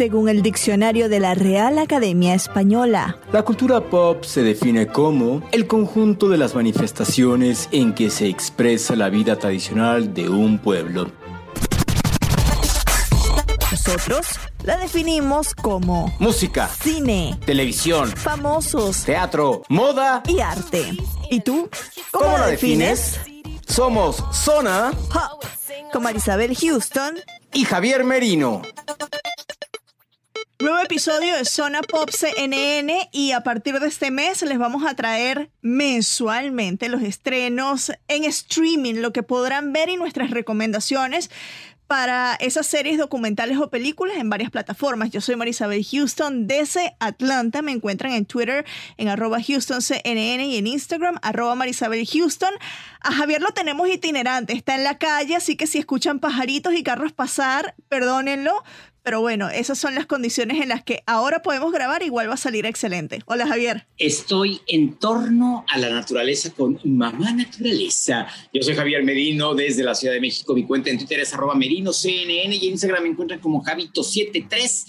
según el diccionario de la Real Academia Española. La cultura pop se define como el conjunto de las manifestaciones en que se expresa la vida tradicional de un pueblo. Nosotros la definimos como música, cine, televisión, famosos, teatro, moda y arte. ¿Y tú? ¿Cómo la defines? Somos Zona Pop, con Marisabel Houston y Javier Merino. Nuevo episodio de Zona Pop CNN, y a partir de este mes les vamos a traer mensualmente los estrenos en streaming, lo que podrán ver y nuestras recomendaciones para esas series documentales o películas en varias plataformas. Yo soy Marisabel Houston desde Atlanta. Me encuentran en Twitter en @HoustonCNN y en Instagram @MarisabelHouston. A Javier lo tenemos itinerante, está en la calle, así que si escuchan pajaritos y carros pasar, perdónenlo. Pero bueno, esas son las condiciones en las que ahora podemos grabar, igual va a salir excelente. Hola, Javier. Estoy en torno a la naturaleza con Mamá Naturaleza. Yo soy Javier Merino desde la Ciudad de México. Mi cuenta en Twitter es @MerinoCNN y en Instagram me encuentran como Javito73.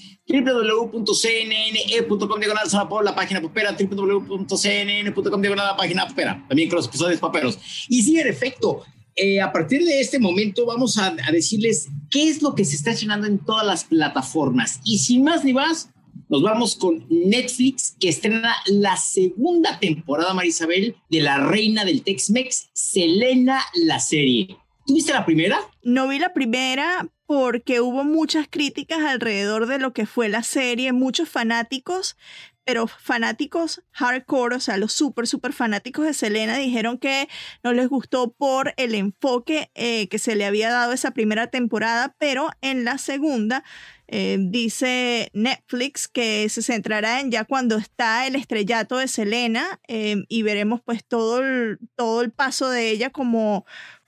www.cnne.com/Zona Pop, la página popera, www.cnn.com/la página popera, también con los episodios poperos. Y sí, en efecto, a partir de este momento vamos a decirles qué es lo que se está estrenando en todas las plataformas. Y sin más ni más, nos vamos con Netflix, que estrena la segunda temporada, Marisabel, de la reina del Tex-Mex, Selena, la serie. ¿Tú viste la primera? No vi la primera porque hubo muchas críticas alrededor de lo que fue la serie, muchos fanáticos, pero fanáticos hardcore, o sea, los súper fanáticos de Selena dijeron que no les gustó por el enfoque que se le había dado esa primera temporada, pero en la segunda dice Netflix que se centrará en ya cuando está el estrellato de Selena, y veremos pues todo el paso de ella como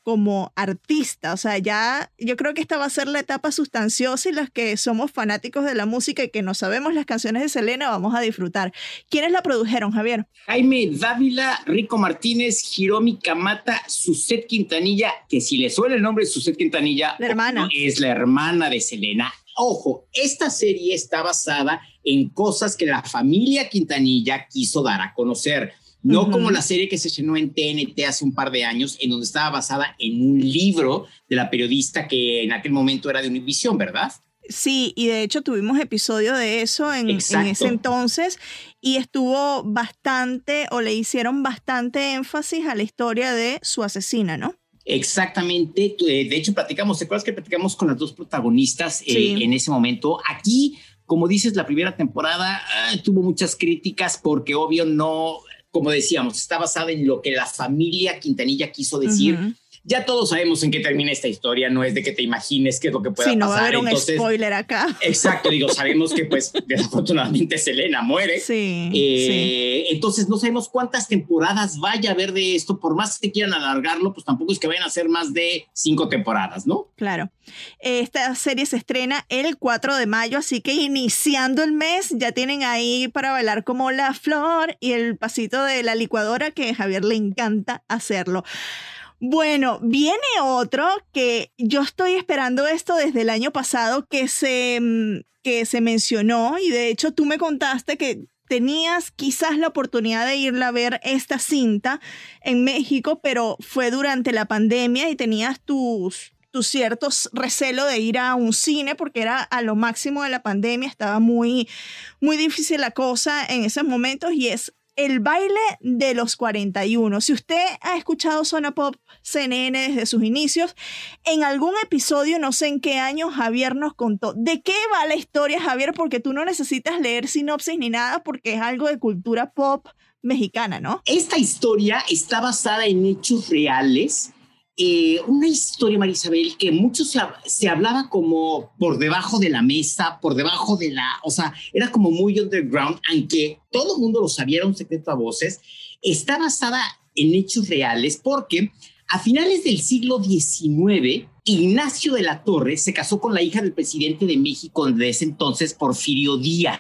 artista. O sea, ya yo creo que esta va a ser la etapa sustanciosa y los que somos fanáticos de la música y que no sabemos las canciones de Selena vamos a disfrutar. ¿Quiénes la produjeron, Javier? Jaime Dávila, Rico Martínez, Hiromi Kamata, Suzette Quintanilla, que si le suena el nombre de Suzette Quintanilla, la hermana. Es la hermana de Selena. Ojo, esta serie está basada en cosas que la familia Quintanilla quiso dar a conocer. No como la serie que se estrenó en TNT hace un par de años, en donde estaba basada en un libro de la periodista que en aquel momento era de Univisión, ¿verdad? Sí, y de hecho tuvimos episodio de eso en ese entonces, y estuvo bastante, o le hicieron bastante énfasis a la historia de su asesina, ¿no? Exactamente. De hecho, ¿te acuerdas que platicamos con las dos protagonistas en ese momento? Aquí, como dices, la primera temporada tuvo muchas críticas porque obvio no... Como decíamos, está basada en lo que la familia Quintanilla quiso decir. Ya todos sabemos en qué termina esta historia, no es de que te imagines qué es lo que pueda pasar. Sí, no va a haber un entonces, spoiler acá. Exacto, sabemos que pues desafortunadamente Selena muere. Sí. Entonces no sabemos cuántas temporadas vaya a haber de esto, por más que quieran alargarlo, pues tampoco es que vayan a ser más de 5 temporadas, ¿no? Claro. Esta serie se estrena el 4 de mayo, así que iniciando el mes ya tienen ahí para bailar como la flor y el pasito de la licuadora, que a Javier le encanta hacerlo. Bueno, viene otro que yo estoy esperando esto desde el año pasado que se mencionó, y de hecho tú me contaste que tenías quizás la oportunidad de irla a ver esta cinta en México, pero fue durante la pandemia y tenías tus ciertos recelo de ir a un cine porque era a lo máximo de la pandemia, estaba muy, muy difícil la cosa en esos momentos, y es El baile de los 41. Si usted ha escuchado Zona Pop CNN desde sus inicios, en algún episodio, no sé en qué año, Javier nos contó de qué va la historia, Javier, porque tú no necesitas leer sinopsis ni nada porque es algo de cultura pop mexicana, ¿no? Esta historia está basada en hechos reales. Una historia, Marisabel, que mucho se hablaba como por debajo de la mesa, por debajo de o sea, era como muy underground, aunque todo el mundo lo sabía, era un secreto a voces. Está basada en hechos reales porque a finales del siglo XIX, Ignacio de la Torre se casó con la hija del presidente de México de ese entonces, Porfirio Díaz.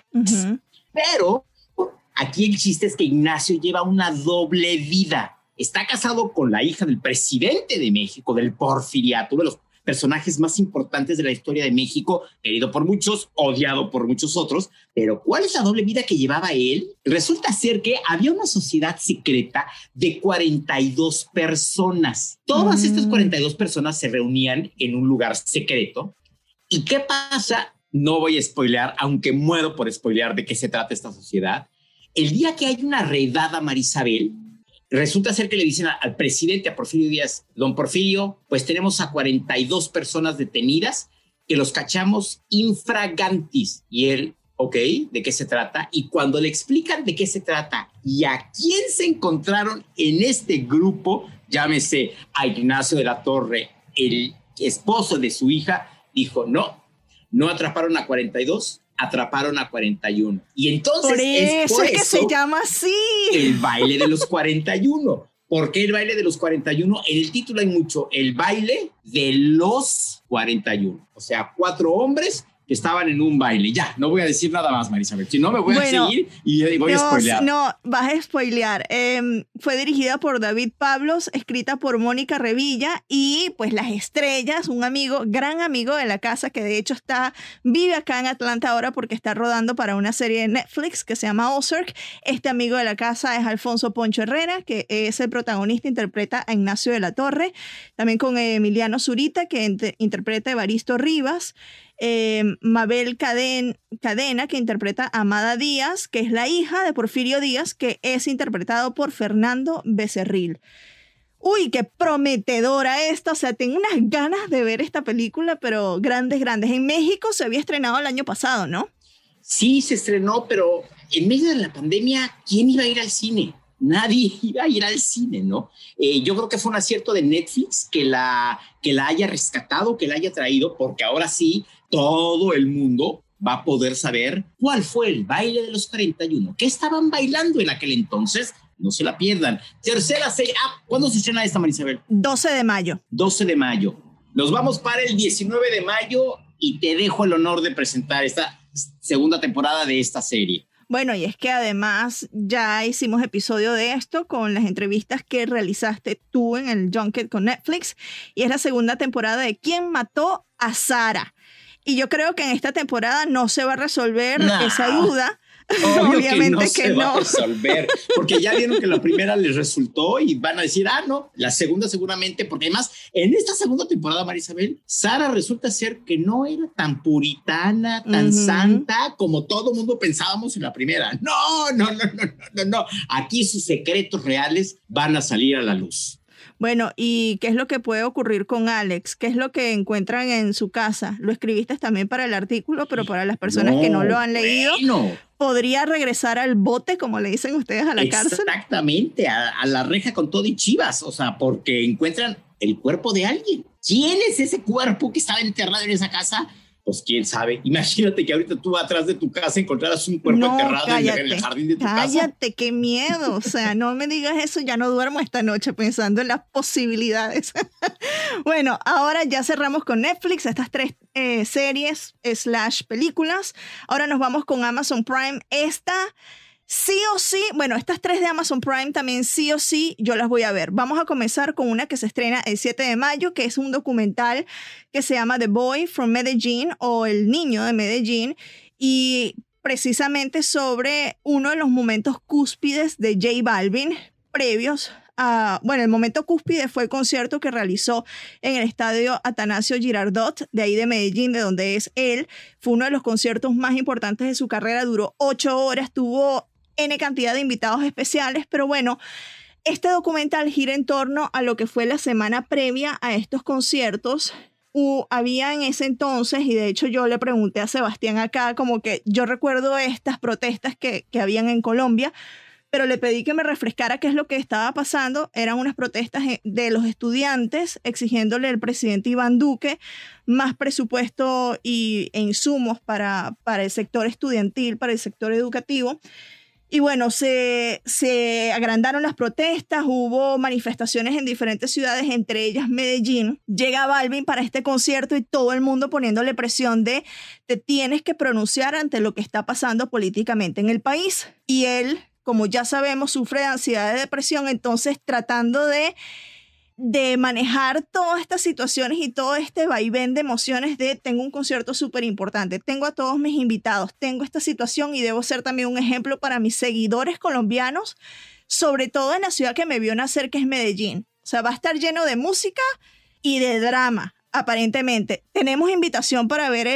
Pero aquí el chiste es que Ignacio lleva una doble vida. Está casado con la hija del presidente de México, del porfiriato, personajes más importantes de la historia de México, querido por muchos, odiado por muchos otros. Pero ¿cuál es la doble vida que llevaba él? Resulta ser que había una sociedad secreta de 42 personas. Todas estas 42 personas se reunían en un lugar secreto. ¿Y qué pasa? No voy a spoilear, aunque muero por spoilear de qué se trata esta sociedad. El día que hay una redada, Marisabel, resulta ser que le dicen al presidente, a Porfirio Díaz: don Porfirio, pues tenemos a 42 personas detenidas que los cachamos infragantis. Y él, ok, ¿de qué se trata? Y cuando le explican de qué se trata y a quién se encontraron en este grupo, llámese a Ignacio de la Torre, el esposo de su hija, dijo: no atraparon a 42, atraparon a 41. Y entonces por eso es que se llama así. El baile de los 41. ¿Por qué el baile de los 41? En el título hay mucho, el baile de los 41. O sea, 4 hombres que estaban en un baile. Ya, no voy a decir nada más, Marisabel. Si no, me voy a seguir y voy a spoilear. No, vas a spoilear. Fue dirigida por David Pablos, escrita por Mónica Revilla y pues las estrellas, un amigo, gran amigo de la casa que de hecho vive acá en Atlanta ahora porque está rodando para una serie de Netflix que se llama Ozark. Este amigo de la casa es Alfonso Poncho Herrera, que es el protagonista, interpreta a Ignacio de la Torre. También con Emiliano Zurita, que interpreta a Evaristo Rivas. Mabel Cadena, que interpreta a Amada Díaz, que es la hija de Porfirio Díaz, que es interpretado por Fernando Becerril. Uy, qué prometedora esta, o sea, tengo unas ganas de ver esta película, pero grandes. En México se había estrenado el año pasado, ¿no? Sí, se estrenó, pero en medio de la pandemia, ¿quién iba a ir al cine? Nadie iba a ir al cine, ¿no? Yo creo que fue un acierto de Netflix que la haya rescatado, que la haya traído, porque ahora sí todo el mundo va a poder saber cuál fue el baile de los 41, qué estaban bailando en aquel entonces. No se la pierdan. Tercera serie. ¿Cuándo se estrena esta, Marisabel? 12 de mayo. 12 de mayo. Nos vamos para el 19 de mayo y te dejo el honor de presentar esta segunda temporada de esta serie. Bueno, y es que además ya hicimos episodio de esto con las entrevistas que realizaste tú en el Junket con Netflix, y es la segunda temporada de ¿Quién mató a Sara? Y yo creo que en esta temporada no se va a resolver esa duda. Obviamente que no se va a resolver, porque ya vieron que la primera les resultó y van a decir, no, la segunda seguramente, porque además en esta segunda temporada, Marisabel, Sara resulta ser que no era tan puritana, tan santa como todo mundo pensábamos en la primera. No. Aquí sus secretos reales van a salir a la luz. Bueno, ¿y qué es lo que puede ocurrir con Alex? ¿Qué es lo que encuentran en su casa? Lo escribiste también para el artículo, pero para las personas que no lo han leído, ¿podría regresar al bote, como le dicen ustedes, a la cárcel? Exactamente, a la reja con todo y chivas, o sea, porque encuentran el cuerpo de alguien. ¿Quién es ese cuerpo que estaba enterrado en esa casa? Pues quién sabe. Imagínate que ahorita tú atrás de tu casa encontraras un cuerpo enterrado en el jardín de tu casa. Cállate, qué miedo. O sea, no me digas eso, ya no duermo esta noche pensando en las posibilidades. Bueno, ahora ya cerramos con Netflix, estas 3 series / películas. Ahora nos vamos con Amazon Prime. Sí o sí, bueno, estas 3 de Amazon Prime también sí o sí yo las voy a ver. Vamos a comenzar con una que se estrena el 7 de mayo, que es un documental que se llama The Boy from Medellín, o El Niño de Medellín, y precisamente sobre uno de los momentos cúspides de J Balvin previos a, bueno, el momento cúspide fue el concierto que realizó en el estadio Atanasio Girardot, de ahí de Medellín, de donde es él. Fue uno de los conciertos más importantes de su carrera, duró 8 horas, tuvo N cantidad de invitados especiales, pero bueno, este documental gira en torno a lo que fue la semana previa a estos conciertos. Había en ese entonces, y de hecho yo le pregunté a Sebastián acá, como que yo recuerdo estas protestas que habían en Colombia, pero le pedí que me refrescara qué es lo que estaba pasando. Eran unas protestas de los estudiantes exigiéndole al presidente Iván Duque más presupuesto e insumos para el sector estudiantil, para el sector educativo. Y bueno, se agrandaron las protestas, hubo manifestaciones en diferentes ciudades, entre ellas Medellín. Llega Balvin para este concierto y todo el mundo poniéndole presión de te tienes que pronunciar ante lo que está pasando políticamente en el país. Y él, como ya sabemos, sufre de ansiedad y depresión, entonces tratando de de manejar todas estas situaciones y todo este vaivén de emociones de tengo un concierto súper importante, tengo a todos mis invitados, tengo esta situación y debo ser también un ejemplo para mis seguidores colombianos, sobre todo en la ciudad que me vio nacer, que es Medellín. O sea, va a estar lleno de música y de drama, aparentemente. Tenemos invitación para ver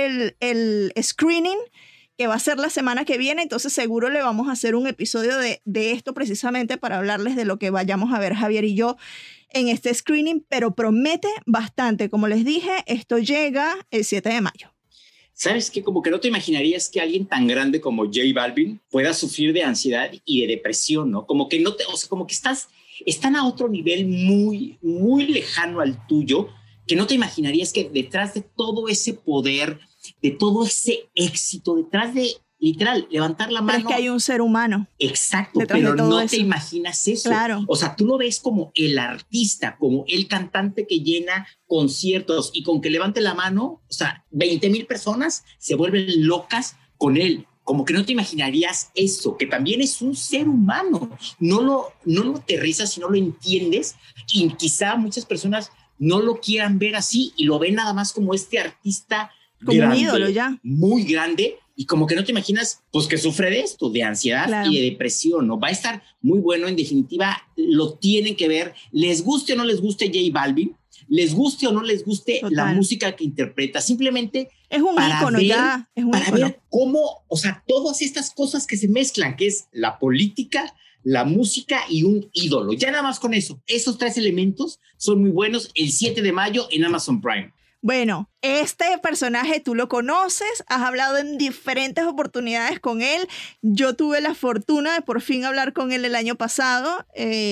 el screening, que va a ser la semana que viene, entonces seguro le vamos a hacer un episodio de esto precisamente para hablarles de lo que vayamos a ver Javier y yo en este screening, pero promete bastante. Como les dije, esto llega el 7 de mayo. ¿Sabes qué? Como que no te imaginarías que alguien tan grande como J Balvin pueda sufrir de ansiedad y de depresión, ¿no? Como que no te, o sea, como que están a otro nivel muy, muy lejano al tuyo, que no te imaginarías que detrás de todo ese poder, de todo ese éxito, detrás de, literal, levantar la mano. Pero es que hay un ser humano. Exacto, pero no te imaginas eso. Claro. O sea, tú lo ves como el artista, como el cantante que llena conciertos y con que levante la mano, o sea, 20,000 personas se vuelven locas con él. Como que no te imaginarías eso, que también es un ser humano. No lo aterrizas y no lo entiendes, y quizá muchas personas no lo quieran ver así y lo ven nada más como este artista como grande, un ídolo ya. Muy grande, y como que no te imaginas pues que sufre de esto, de ansiedad, claro, y de depresión, ¿no? Va a estar muy bueno, en definitiva, lo tienen que ver, les guste o no les guste J Balvin, les guste o no les guste la música que interpreta, simplemente es un ícono ya, es un para ícono. ver cómo, o sea, todas estas cosas que se mezclan, que es la política, la música y un ídolo. Ya nada más con eso. Esos 3 elementos son muy buenos. El 7 de mayo en Amazon Prime. Bueno, este personaje tú lo conoces, has hablado en diferentes oportunidades con él. Yo tuve la fortuna de por fin hablar con él el año pasado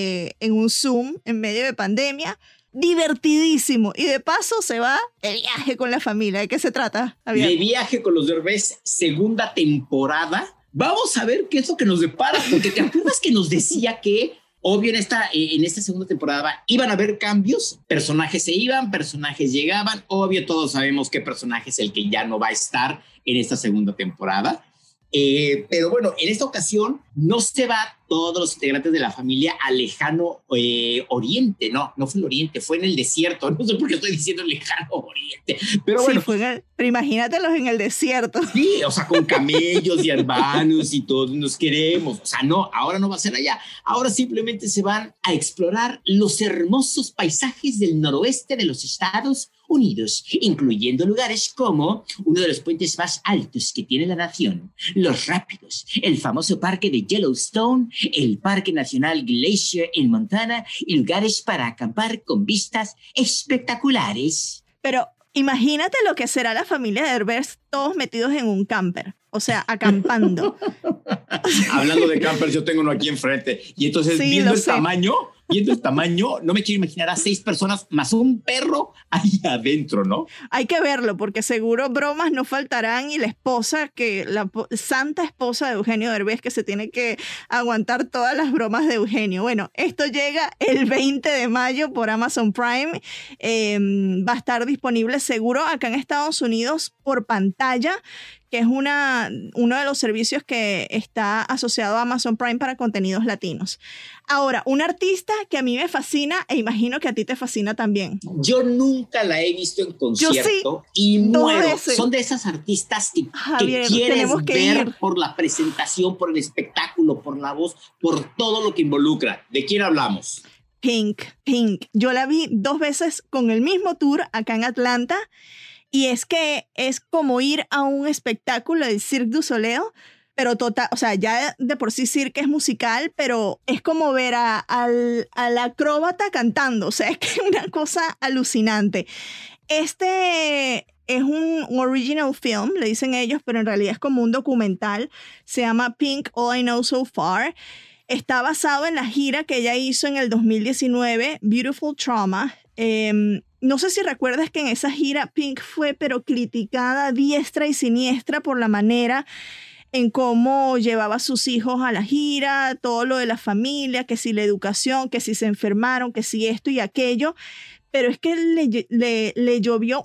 en un Zoom en medio de pandemia. Divertidísimo. Y de paso se va de viaje con la familia. ¿De qué se trata, Javier? De viaje con los Derbez, segunda temporada. Vamos a ver qué es lo que nos depara, porque te acuerdas que nos decía que, obvio, en esta segunda temporada iban a haber cambios, personajes se iban, personajes llegaban, obvio todos sabemos qué personaje es el que ya no va a estar en esta segunda temporada, pero bueno, en esta ocasión no se va todos los integrantes de la familia al lejano oriente, no fue el oriente, fue en el desierto, no sé por qué estoy diciendo el lejano oriente, pero bueno. Sí, pero imagínatelos en el desierto. Sí, o sea, con camellos y hermanos y todos nos queremos, o sea, no, ahora no va a ser allá, ahora simplemente se van a explorar los hermosos paisajes del noroeste de los Estados Unidos, incluyendo lugares como uno de los puentes más altos que tiene la nación, Los Rápidos, el famoso parque de Yellowstone, el Parque Nacional Glacier en Montana y lugares para acampar con vistas espectaculares. Pero imagínate lo que será la familia de Derbez todos metidos en un camper, o sea, acampando. Hablando de campers, yo tengo uno aquí enfrente y entonces sí, viendo el tamaño, no me quiero imaginar a 6 personas más un perro ahí adentro, ¿no? Hay que verlo porque seguro bromas no faltarán y la esposa, la santa esposa de Eugenio Derbez, que se tiene que aguantar todas las bromas de Eugenio. Bueno, esto llega el 20 de mayo por Amazon Prime. Va a estar disponible seguro acá en Estados Unidos por pantalla, que es uno de los servicios que está asociado a Amazon Prime para contenidos latinos. Ahora, un artista que a mí me fascina e imagino que a ti te fascina también. Yo nunca la he visto en concierto y muero. Son de esas artistas que quieres ver por la presentación, por el espectáculo, por la voz, por todo lo que involucra. ¿De quién hablamos? Pink. Yo la vi 2 veces con el mismo tour acá en Atlanta. Y es que es como ir a un espectáculo del Cirque du Soleil, pero total, o sea, ya de por sí Cirque es musical, pero es como ver al acróbata cantando, o sea, es que es una cosa alucinante. Este es un original film, le dicen ellos, pero en realidad es como un documental, se llama Pink, All I Know So Far. Está basado en la gira que ella hizo en el 2019, Beautiful Trauma. No sé si recuerdas que en esa gira Pink fue pero criticada diestra y siniestra por la manera en cómo llevaba a sus hijos a la gira, todo lo de la familia, que si la educación, que si se enfermaron, que si esto y aquello. Pero es que le llovió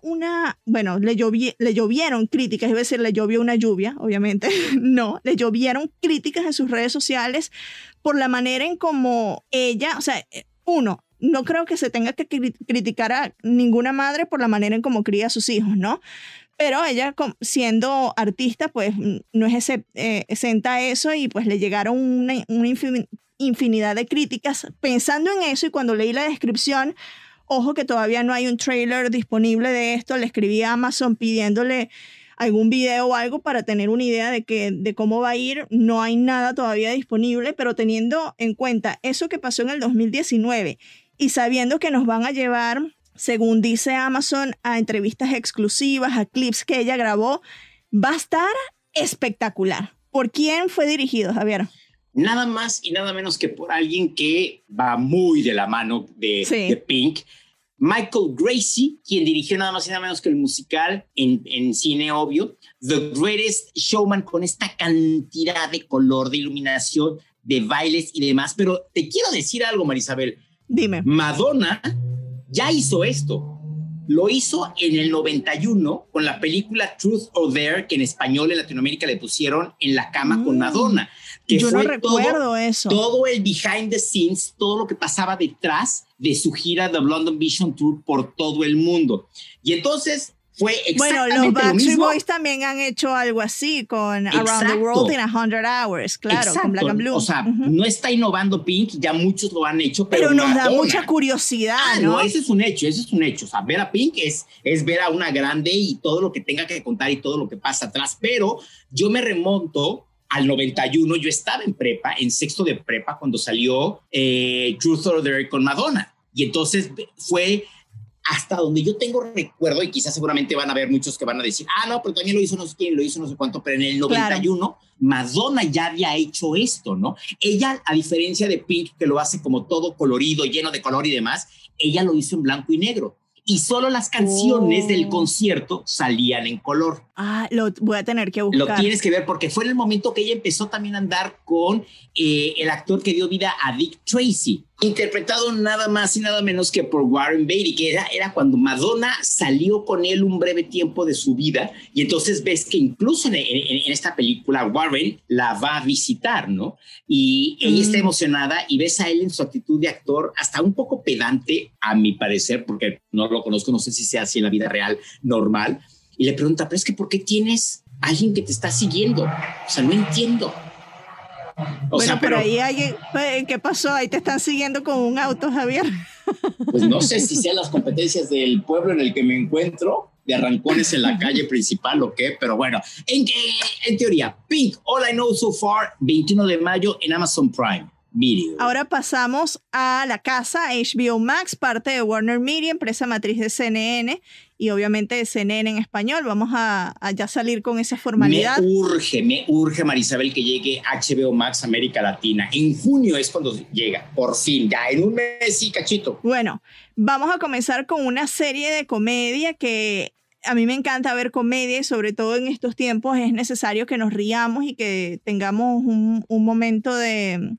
le llovieron críticas, es decir, le llovió una lluvia, obviamente, no, le llovieron críticas en sus redes sociales por la manera en cómo ella, o sea, no creo que se tenga que criticar a ninguna madre por la manera en cómo cría a sus hijos, ¿no? Pero ella, siendo artista, pues no es exenta a eso y pues le llegaron una infinidad de críticas pensando en eso. Y cuando leí la descripción, ojo que todavía no hay un trailer disponible de esto, le escribí a Amazon pidiéndole algún video o algo para tener una idea de cómo va a ir. No hay nada todavía disponible, pero teniendo en cuenta eso que pasó en el 2019 y sabiendo que nos van a llevar, según dice Amazon, a entrevistas exclusivas, a clips que ella grabó, va a estar espectacular. ¿Por quién fue dirigido, Javier? Nada más y nada menos que por alguien que va muy de la mano de Pink, Michael Gracie, quien dirigió nada más y nada menos que el musical en cine, obvio, The Greatest Showman, con esta cantidad de color, de iluminación, de bailes y demás. Pero te quiero decir algo, Marisabel. Dime. Madonna ya hizo esto. Lo hizo en el 91 con la película Truth or Dare, que en español en Latinoamérica le pusieron En la cama con Madonna. Que yo fue no recuerdo eso. Todo el behind the scenes, todo lo que pasaba detrás de su gira The London Vision Tour por todo el mundo. Y entonces fue exactamente los Backstreet lo mismo. Boys también han hecho algo así con Exacto. Around the World in 100 Hours, claro, Exacto. con Black and Blue. O sea, no está innovando Pink, ya muchos lo han hecho, pero nos Madonna, da mucha curiosidad, ¿no? No, ese es un hecho. O sea, ver a Pink es ver a una grande y todo lo que tenga que contar y todo lo que pasa atrás. Pero yo me remonto al 91, yo estaba en prepa, en sexto de prepa, cuando salió Truth or Dare con Madonna. Y entonces fue hasta donde yo tengo recuerdo, y quizás seguramente van a haber muchos que van a decir, no, pero también lo hizo no sé quién, lo hizo no sé cuánto, pero en el 91, claro, Madonna ya había hecho esto, ¿no? Ella, a diferencia de Pink, que lo hace como todo colorido, lleno de color y demás, ella lo hizo en blanco y negro. Y solo las canciones del concierto salían en color. Lo voy a tener que buscar. Lo tienes que ver porque fue en el momento que ella empezó también a andar con el actor que dio vida a Dick Tracy, interpretado nada más y nada menos que por Warren Beatty, que era cuando Madonna salió con él un breve tiempo de su vida. Y entonces ves que incluso en esta película Warren la va a visitar, ¿no? Y ella está emocionada y ves a él en su actitud de actor hasta un poco pedante, a mi parecer, porque no lo conozco, no sé si sea así en la vida real normal. Y le pregunta, pero es que ¿por qué tienes a alguien que te está siguiendo? O sea, no entiendo. Pero ahí ¿qué pasó? Ahí te están siguiendo con un auto, Javier. Pues no sé si sean las competencias del pueblo en el que me encuentro, de arrancones en la calle principal o qué, pero bueno, en teoría, Pink, All I Know So Far, 21 de mayo en Amazon Prime Video. Ahora pasamos a la casa HBO Max, parte de Warner Media, empresa matriz de CNN y obviamente de CNN en español. Vamos a ya salir con esa formalidad. Me urge, Marisabel, que llegue HBO Max América Latina. En junio es cuando llega, por fin, ya en un mes y cachito. Bueno, vamos a comenzar con una serie de comedia que a mí me encanta ver comedia y sobre todo en estos tiempos es necesario que nos riamos y que tengamos un momento de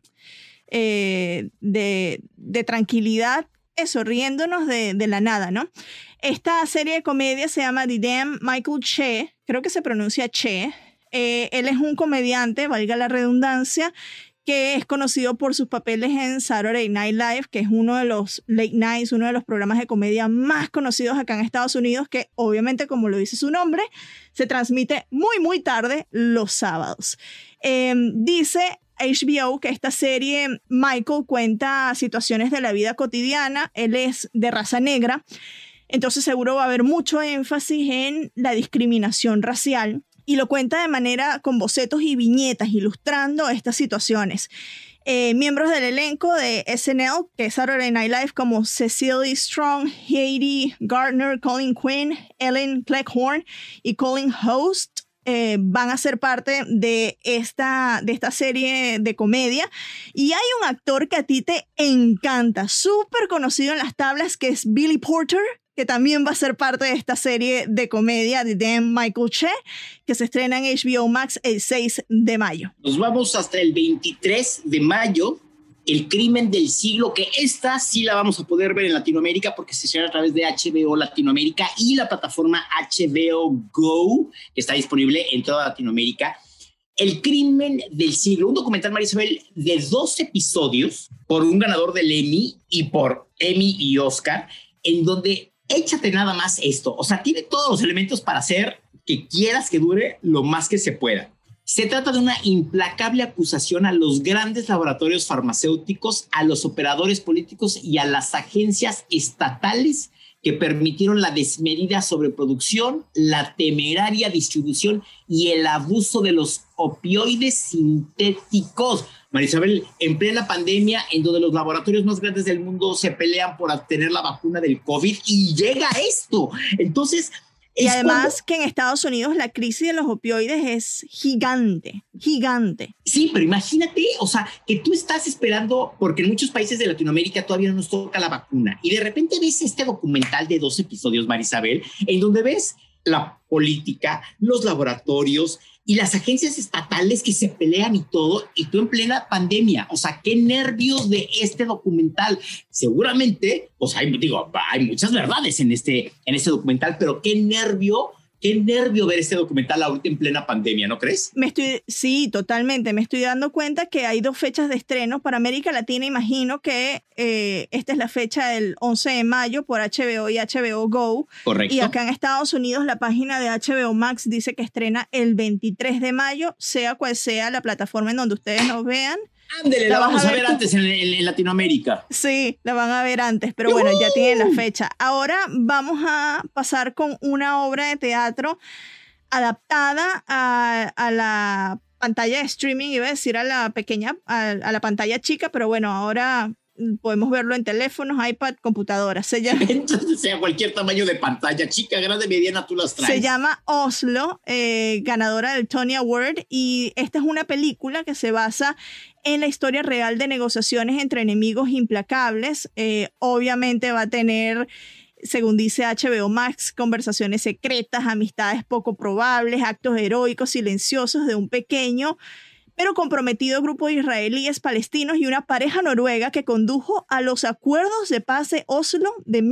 tranquilidad, eso, riéndonos de la nada, ¿no? Esta serie de comedia se llama The Damn Michael Che, creo que se pronuncia Che. Él es un comediante, valga la redundancia, que es conocido por sus papeles en Saturday Night Live, que es uno de los late nights, uno de los programas de comedia más conocidos acá en Estados Unidos, que obviamente, como lo dice su nombre, se transmite muy, muy tarde los sábados. Dice HBO que esta serie, Michael cuenta situaciones de la vida cotidiana. Él es de raza negra, entonces seguro va a haber mucho énfasis en la discriminación racial y lo cuenta de manera con bocetos y viñetas ilustrando estas situaciones. Miembros del elenco de SNL, que es Saturday Night Live, como Cecily Strong, Heidi Gardner, Colin Quinn, Ellen Cleghorn y Colin Host, van a ser parte de esta serie de comedia. Y hay un actor que a ti te encanta, súper conocido en las tablas, que es Billy Porter, que también va a ser parte de esta serie de comedia de Dan Michael Che, que se estrena en HBO Max el 6 de mayo. Nos vamos hasta el 23 de mayo, El crimen del siglo, que esta sí la vamos a poder ver en Latinoamérica porque se estrena a través de HBO Latinoamérica y la plataforma HBO Go, que está disponible en toda Latinoamérica. El crimen del siglo, un documental, María Isabel, de 2 episodios por un ganador del Emmy y por Emmy y Oscar, en donde échate nada más esto. O sea, tiene todos los elementos para hacer que quieras que dure lo más que se pueda. Se trata de una implacable acusación a los grandes laboratorios farmacéuticos, a los operadores políticos y a las agencias estatales que permitieron la desmedida sobreproducción, la temeraria distribución y el abuso de los opioides sintéticos. María Isabel, en plena pandemia, en donde los laboratorios más grandes del mundo se pelean por obtener la vacuna del COVID y llega esto. Entonces, y además que en Estados Unidos la crisis de los opioides es gigante, gigante. Sí, pero imagínate, o sea, que tú estás esperando, porque en muchos países de Latinoamérica todavía no nos toca la vacuna, y de repente ves este documental de 2 episodios, María Isabel, en donde ves la política, los laboratorios y las agencias estatales que se pelean y todo, y tú en plena pandemia. O sea, qué nervios de este documental. Seguramente, pues hay muchas verdades en este documental, pero qué nervio ver este documental ahorita en plena pandemia, ¿no crees? Sí, totalmente. Me estoy dando cuenta que hay 2 fechas de estreno. Para América Latina, imagino que esta es la fecha del 11 de mayo por HBO y HBO Go. Correcto. Y acá en Estados Unidos, la página de HBO Max dice que estrena el 23 de mayo, sea cual sea la plataforma en donde ustedes nos vean. Ándele, la vamos a ver antes en Latinoamérica. Sí, la van a ver antes, pero bueno, ya tienen la fecha. Ahora vamos a pasar con una obra de teatro adaptada a la pantalla de streaming, iba a decir a la pantalla chica, pero bueno, ahora podemos verlo en teléfonos, iPad, computadoras. Entonces, sea cualquier tamaño de pantalla, chica, grande, mediana, tú las traes. Se llama Oslo, ganadora del Tony Award, y esta es una película que se basa en la historia real de negociaciones entre enemigos implacables. Obviamente va a tener, según dice HBO Max, conversaciones secretas, amistades poco probables, actos heroicos silenciosos de un pequeño pero comprometido grupo de israelíes palestinos y una pareja noruega que condujo a los acuerdos de paz de Oslo de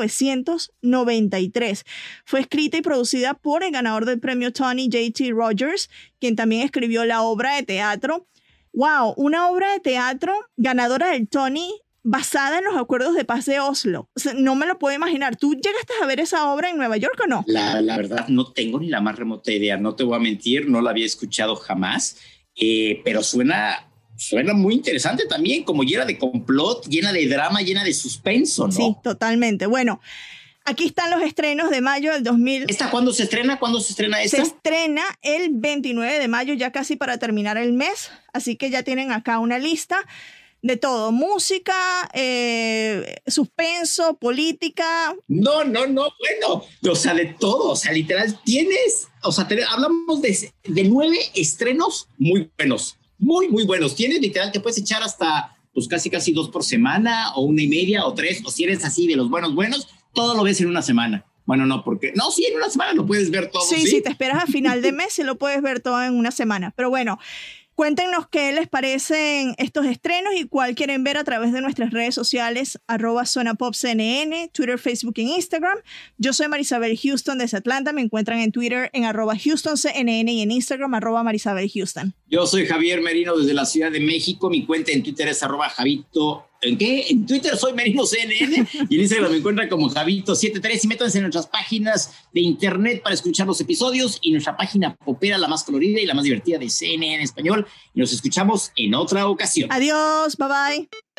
1993. Fue escrita y producida por el ganador del premio Tony, J.T. Rogers, quien también escribió la obra de teatro. ¡Wow! Una obra de teatro ganadora del Tony basada en los acuerdos de paz de Oslo. O sea, no me lo puedo imaginar. ¿Tú llegaste a ver esa obra en Nueva York o no? La verdad, no tengo ni la más remota idea. No te voy a mentir, no la había escuchado jamás. Pero suena muy interesante también, como llena de complot, llena de drama, llena de suspenso, ¿no? Sí, totalmente. Bueno, aquí están los estrenos de mayo del 2000. ¿Esta cuándo se estrena? ¿Cuándo se estrena esta? Se estrena el 29 de mayo, ya casi para terminar el mes, así que ya tienen acá una lista de todo, música, suspenso, política. No, bueno, o sea, de todo, o sea, literal, hablamos de 9 estrenos muy buenos, muy buenos. Tienes, literal, te puedes echar hasta, pues casi 2 por semana, o 1.5, o 3, o si eres así de los buenos, todo lo ves en una semana. Bueno, no, porque, no, sí, en una semana lo puedes ver todo. Sí, si te esperas a final de mes, sí lo puedes ver todo en una semana, pero bueno. Cuéntenos qué les parecen estos estrenos y cuál quieren ver a través de nuestras redes sociales, @ZonaPopCNN, Twitter, Facebook e Instagram. Yo soy Marisabel Houston desde Atlanta. Me encuentran en Twitter en @HoustonCNN y en Instagram @MarisabelHouston. Yo soy Javier Merino desde la Ciudad de México. Mi cuenta en Twitter es @Javito. ¿En qué? En Twitter soy Merino CNN y en Instagram me encuentran como Javito73 y métanse en nuestras páginas de internet para escuchar los episodios y nuestra página popera, la más colorida y la más divertida de CNN en español. Y nos escuchamos en otra ocasión. Adiós, bye bye.